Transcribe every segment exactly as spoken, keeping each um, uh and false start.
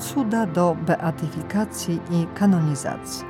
cuda do beatyfikacji i kanonizacji.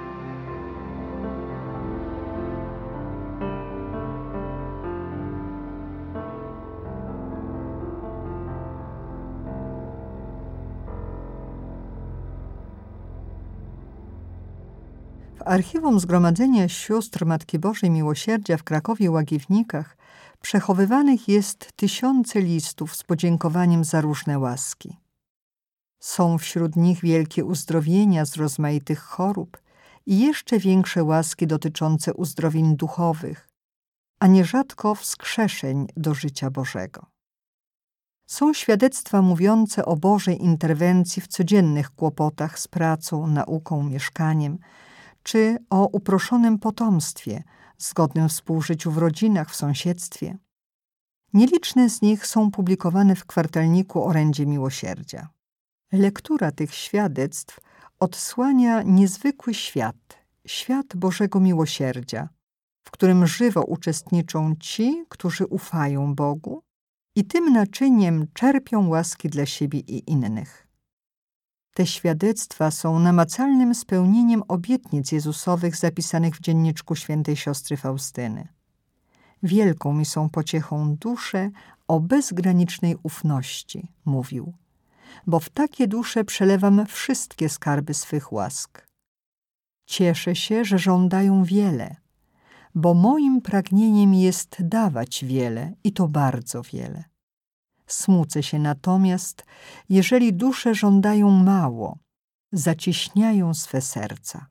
W archiwum Zgromadzenia Sióstr Matki Bożej Miłosierdzia w Krakowie-Łagiewnikach przechowywanych jest tysiące listów z podziękowaniem za różne łaski. Są wśród nich wielkie uzdrowienia z rozmaitych chorób i jeszcze większe łaski dotyczące uzdrowień duchowych, a nierzadko wskrzeszeń do życia Bożego. Są świadectwa mówiące o Bożej interwencji w codziennych kłopotach z pracą, nauką, mieszkaniem, czy o uproszonym potomstwie, zgodnym współżyciu w rodzinach, w sąsiedztwie. Nieliczne z nich są publikowane w kwartalniku Orędzie Miłosierdzia. Lektura tych świadectw odsłania niezwykły świat, świat Bożego Miłosierdzia, w którym żywo uczestniczą ci, którzy ufają Bogu i tym naczyniem czerpią łaski dla siebie i innych. Te świadectwa są namacalnym spełnieniem obietnic Jezusowych zapisanych w dzienniczku świętej siostry Faustyny. Wielką mi są pociechą dusze o bezgranicznej ufności, mówił, bo w takie dusze przelewam wszystkie skarby swych łask. Cieszę się, że żądają wiele, bo moim pragnieniem jest dawać wiele i to bardzo wiele. Smucę się natomiast, jeżeli dusze żądają mało, zacieśniają swe serca.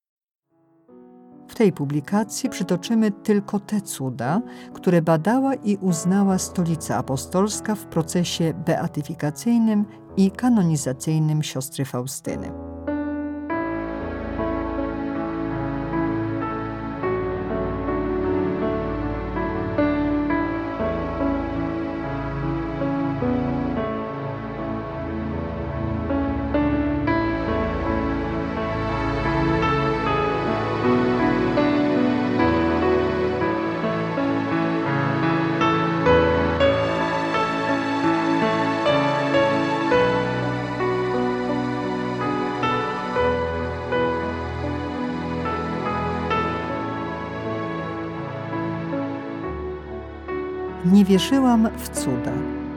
W tej publikacji przytoczymy tylko te cuda, które badała i uznała Stolica Apostolska w procesie beatyfikacyjnym i kanonizacyjnym siostry Faustyny. Nie wierzyłam w cuda.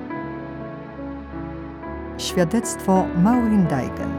Świadectwo Maureen Daigen.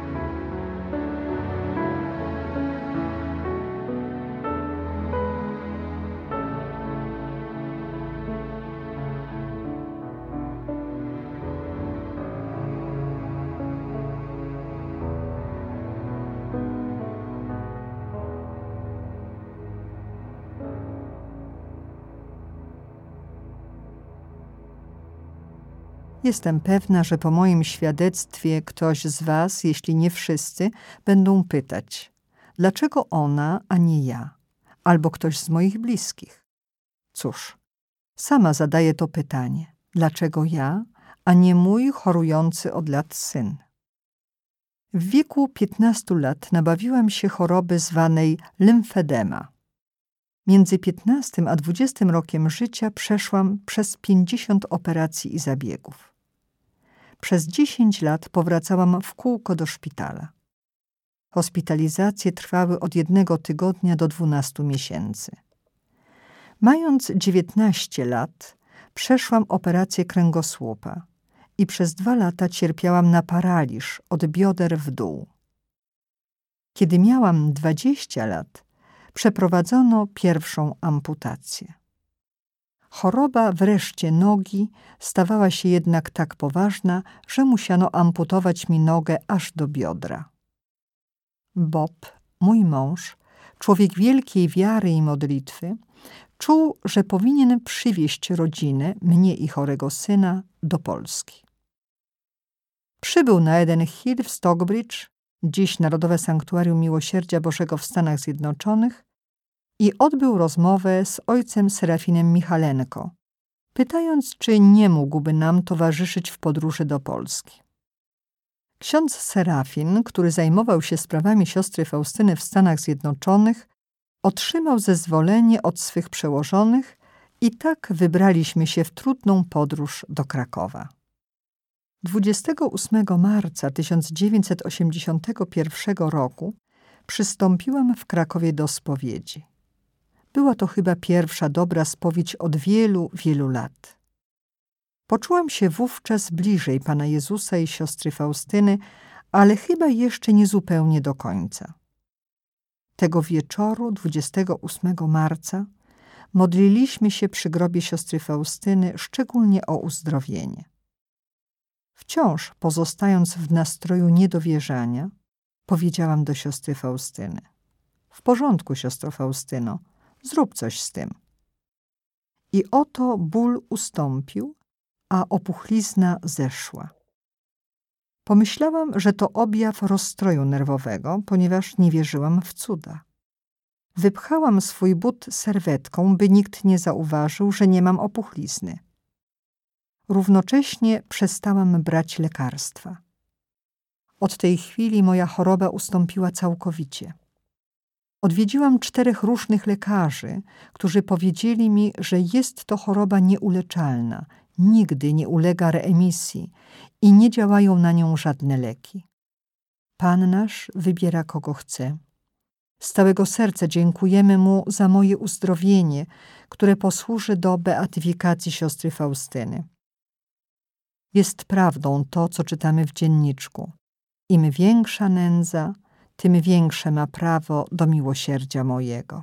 Jestem pewna, że po moim świadectwie ktoś z was, jeśli nie wszyscy, będą pytać, dlaczego ona, a nie ja, albo ktoś z moich bliskich. Cóż, sama zadaję to pytanie, dlaczego ja, a nie mój chorujący od lat syn. W wieku piętnastu lat nabawiłam się choroby zwanej lymfedema. Między piętnastym a dwudziestym rokiem życia przeszłam przez pięćdziesiąt operacji i zabiegów. Przez dziesięć lat powracałam w kółko do szpitala. Hospitalizacje trwały od jednego tygodnia do dwunastu miesięcy. Mając dziewiętnaście lat, przeszłam operację kręgosłupa i przez dwa lata cierpiałam na paraliż od bioder w dół. Kiedy miałam dwadzieścia lat, przeprowadzono pierwszą amputację. Choroba wreszcie nogi stawała się jednak tak poważna, że musiano amputować mi nogę aż do biodra. Bob, mój mąż, człowiek wielkiej wiary i modlitwy, czuł, że powinien przywieźć rodzinę, mnie i chorego syna, do Polski. Przybył na Eden Hill w Stockbridge, dziś Narodowe Sanktuarium Miłosierdzia Bożego w Stanach Zjednoczonych, i odbył rozmowę z ojcem Serafinem Michalenko, pytając, czy nie mógłby nam towarzyszyć w podróży do Polski. Ksiądz Serafin, który zajmował się sprawami siostry Faustyny w Stanach Zjednoczonych, otrzymał zezwolenie od swych przełożonych i tak wybraliśmy się w trudną podróż do Krakowa. dwudziestego ósmego marca tysiąc dziewięćset osiemdziesiątego pierwszego roku przystąpiłam w Krakowie do spowiedzi. Była to chyba pierwsza dobra spowiedź od wielu, wielu lat. Poczułam się wówczas bliżej Pana Jezusa i siostry Faustyny, ale chyba jeszcze nie zupełnie do końca. Tego wieczoru, dwudziestego ósmego marca, modliliśmy się przy grobie siostry Faustyny szczególnie o uzdrowienie. Wciąż pozostając w nastroju niedowierzania, powiedziałam do siostry Faustyny: w porządku, siostro Faustyno, zrób coś z tym. I oto ból ustąpił, a opuchlizna zeszła. Pomyślałam, że to objaw rozstroju nerwowego, ponieważ nie wierzyłam w cuda. Wypchałam swój but serwetką, by nikt nie zauważył, że nie mam opuchlizny. Równocześnie przestałam brać lekarstwa. Od tej chwili moja choroba ustąpiła całkowicie. Odwiedziłam czterech różnych lekarzy, którzy powiedzieli mi, że jest to choroba nieuleczalna, nigdy nie ulega reemisji i nie działają na nią żadne leki. Pan nasz wybiera, kogo chce. Z całego serca dziękujemy Mu za moje uzdrowienie, które posłuży do beatyfikacji siostry Faustyny. Jest prawdą to, co czytamy w dzienniczku. Im większa nędza, tym większe ma prawo do miłosierdzia mojego.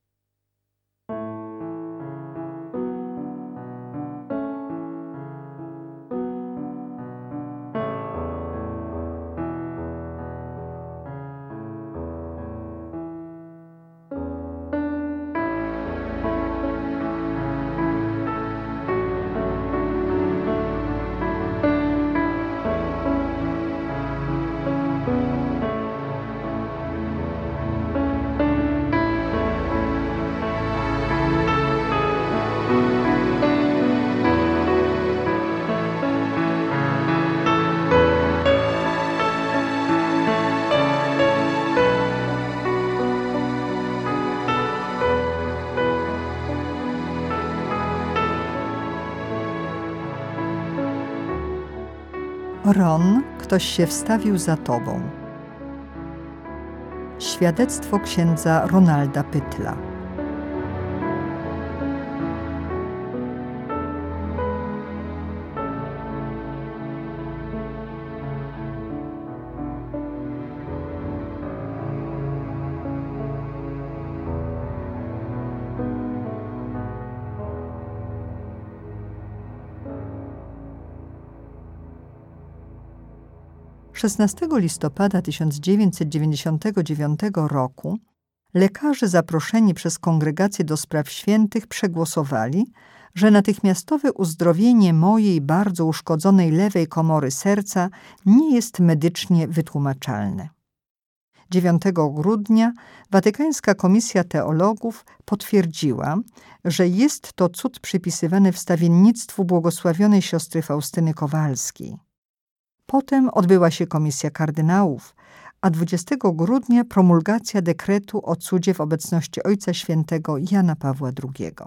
Ron, ktoś się wstawił za tobą. Świadectwo księdza Ronalda Pytla. szesnastego listopada tysiąc dziewięćset dziewięćdziesiątego dziewiątego roku lekarze zaproszeni przez Kongregację do Spraw Świętych przegłosowali, że natychmiastowe uzdrowienie mojej bardzo uszkodzonej lewej komory serca nie jest medycznie wytłumaczalne. dziewiątego grudnia Watykańska Komisja Teologów potwierdziła, że jest to cud przypisywany wstawiennictwu błogosławionej siostry Faustyny Kowalskiej. Potem odbyła się komisja kardynałów, a dwudziestego grudnia promulgacja dekretu o cudzie w obecności Ojca Świętego Jana Pawła drugiego.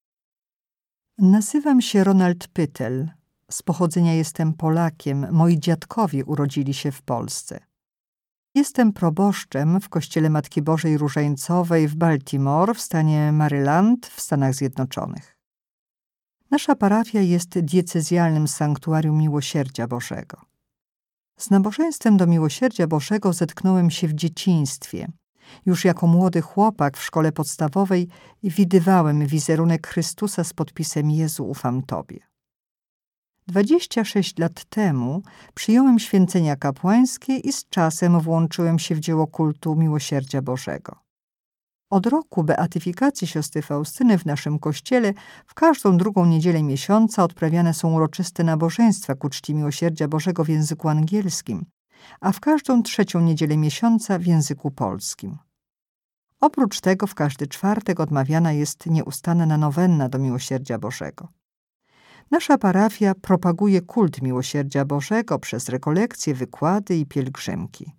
Nazywam się Ronald Pytel. Z pochodzenia jestem Polakiem. Moi dziadkowie urodzili się w Polsce. Jestem proboszczem w Kościele Matki Bożej Różańcowej w Baltimore w stanie Maryland w Stanach Zjednoczonych. Nasza parafia jest diecezjalnym sanktuarium Miłosierdzia Bożego. Z nabożeństwem do Miłosierdzia Bożego zetknąłem się w dzieciństwie. Już jako młody chłopak w szkole podstawowej widywałem wizerunek Chrystusa z podpisem Jezu, ufam Tobie. Dwadzieścia sześć lat temu przyjąłem święcenia kapłańskie i z czasem włączyłem się w dzieło kultu Miłosierdzia Bożego. Od roku beatyfikacji siostry Faustyny w naszym kościele w każdą drugą niedzielę miesiąca odprawiane są uroczyste nabożeństwa ku czci Miłosierdzia Bożego w języku angielskim, a w każdą trzecią niedzielę miesiąca w języku polskim. Oprócz tego w każdy czwartek odmawiana jest nieustanna nowenna do Miłosierdzia Bożego. Nasza parafia propaguje kult Miłosierdzia Bożego przez rekolekcje, wykłady i pielgrzymki.